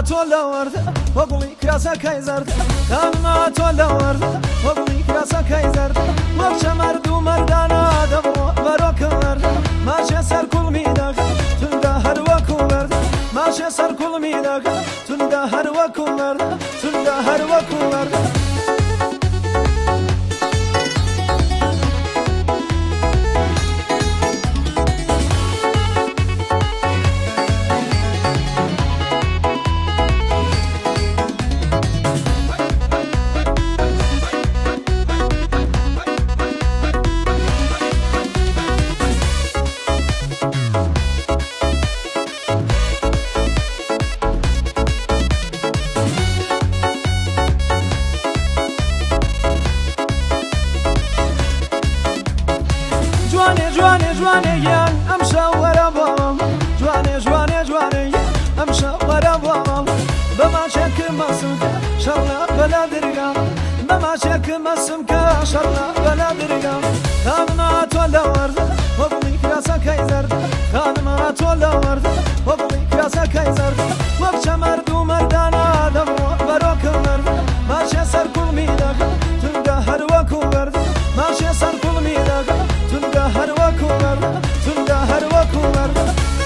تۆ لە وەردە وەگوڵی کراسەکەی زەردە کانما تۆ لە وەردە وەگوڵی کراسەکەی زەردە وەک چەمەرد و مەردانە دەبڕۆ بەرۆکە وەردە ماشێ سەر کوڵمی دەکە توندا هەر وەکو وەردە ماشێ سەر کوڵمی دەکە توندا هەر وەکو وەردە توندا هەر وەکو وەردە جوانێ یان ئەم شەوەرە بۆم جوانێ ئەم شەوەرە بۆم بەماچێکم مەسمکە شەڕە بەلا درگام بەماچێکم مەسمکە شەڕە بەلا درگام کانما تۆ لە وەردە وەگوڵی کراسەکەی زەردە کانما تۆ لە وەردە وەگوڵی کراسەکەی زەردە وەک چەمەرد و مەردانە دەبڕۆ بەرۆکە وەردە ماشێ سەر کوڵمی دەکە توندا هەر وەکو وەردە ماشێ سەر کوڵمی دەکە توندا هەر وەکو وەردە توندا هەر وەکو وەردە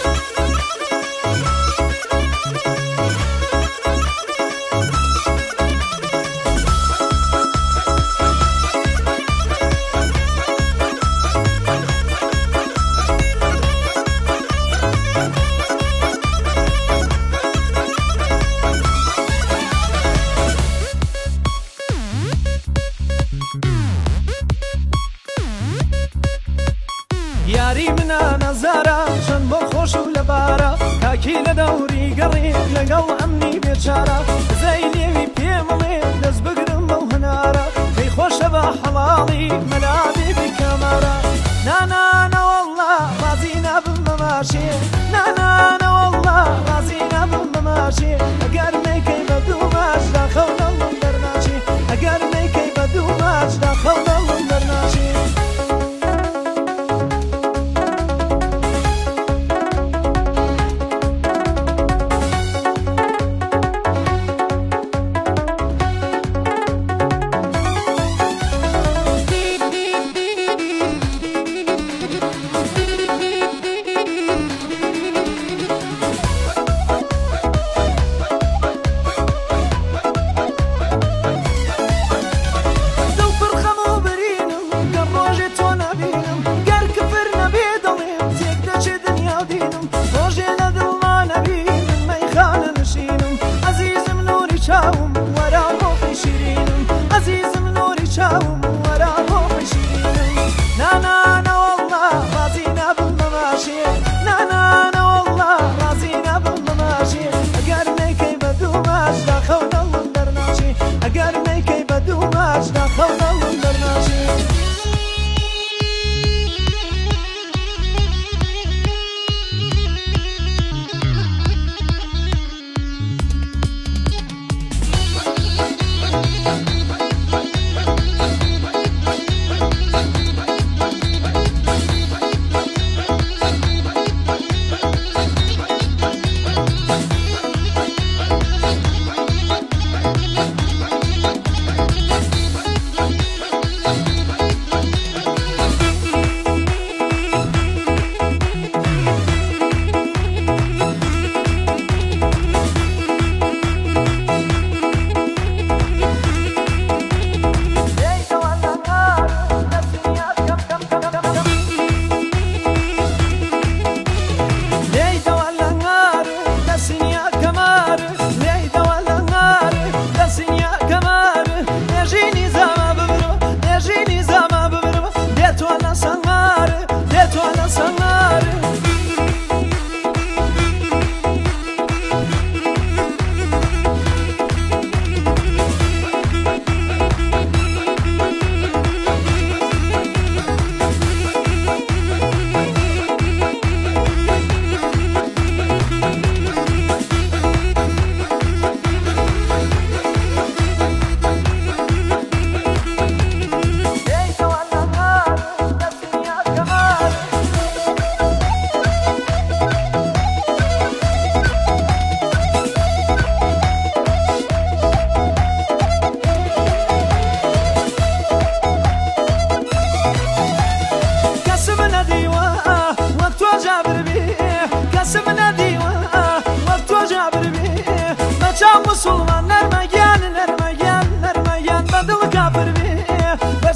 یاری منە نەزارە چەند بۆ خۆش و لەبارە کاکی لە دەوری گەڕی لەگەڵ ئەمنی بێچارە زەی لێوی پێمڵێ دەست بگرم بەو هەنارە پێی خۆشە بە حەڵاڵی مەلابێ بیکەمارە نانانەوەڵڵا ڕازی نابم بەماشێ نانانەوەڵڵا ڕازی نابم بەماشێ ئەگەر نەیکەی بە دوو ماچ داخەونەڵم دەرناچێ ئەگەر نەیکەی بە دوو ماچ داخەونەڵم دەرناچێ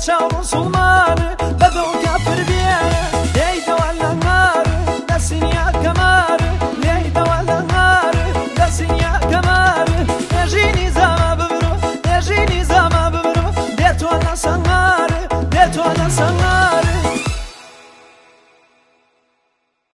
شاور